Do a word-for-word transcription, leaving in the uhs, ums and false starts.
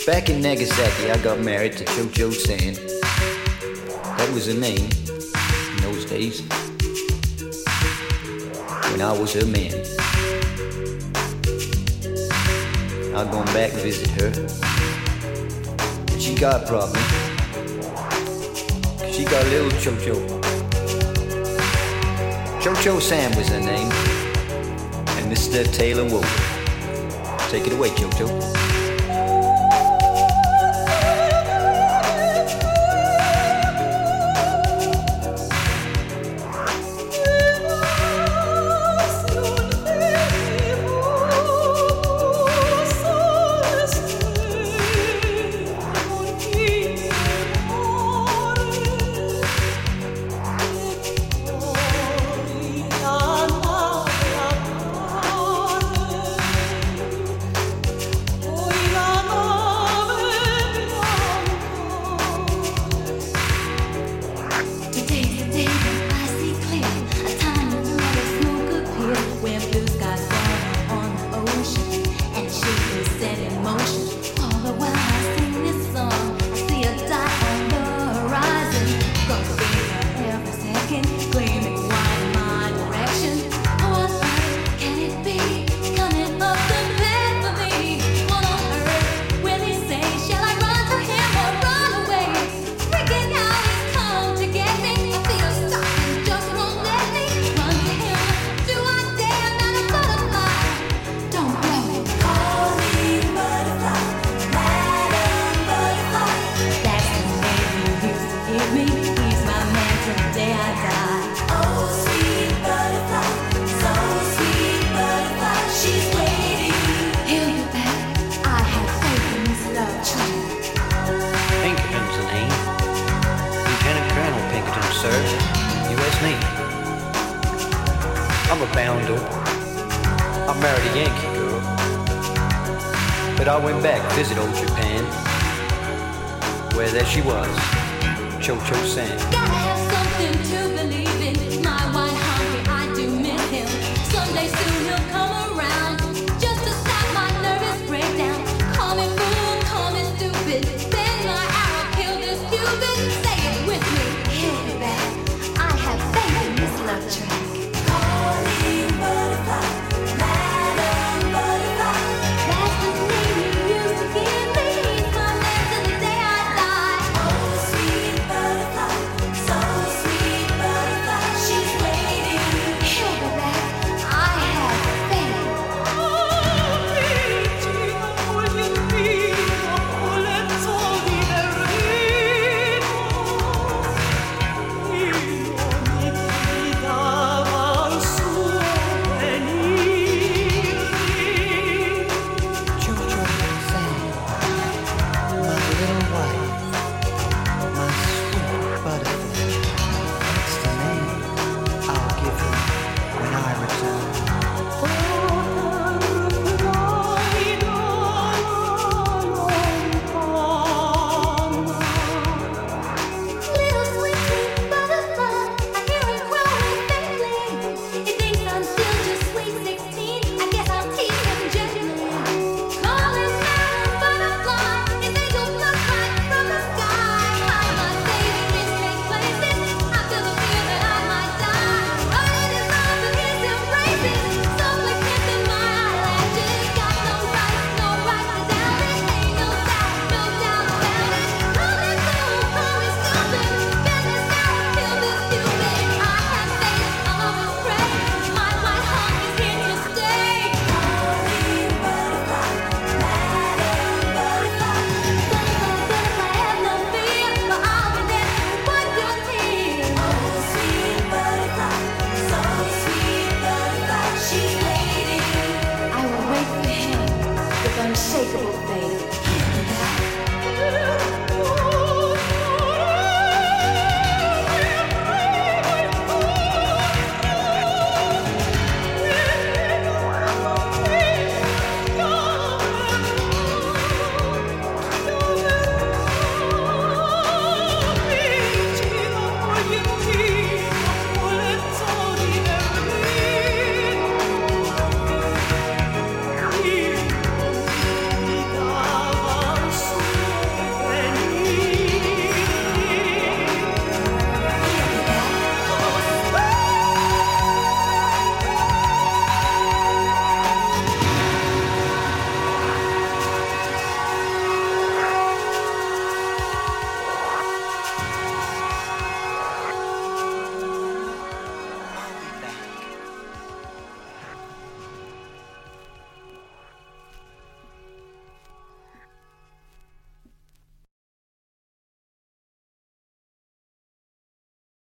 Back in Nagasaki, I got married to Cho-Cho San. That was her name in those days, when I was her man. I've gone back to visit her, and she got a problem. She got a little Cho-Cho. Cho-Cho San was her name, and Mister Taylor Wolf. Take it away, Cho-Cho. I'm a bounder. I married a Yankee girl, but I went back to visit old Japan, where there she was, Cho-Cho San. Gotta have something to believe in. My white hungry, I do miss him. Someday soon he'll come around, just to stop my nervous breakdown. Call me fool, call me stupid. Bend my arrow, kill this Cupid. Say it with me, he'll be back. I have faith in this love track. Calling butterfly, Madam Butterfly. That's the name you used to give me. He's my man till the day I die. Oh, sweet butterfly, so sweet butterfly. She's waiting, he'll be back. I have faith. Unshakable faith.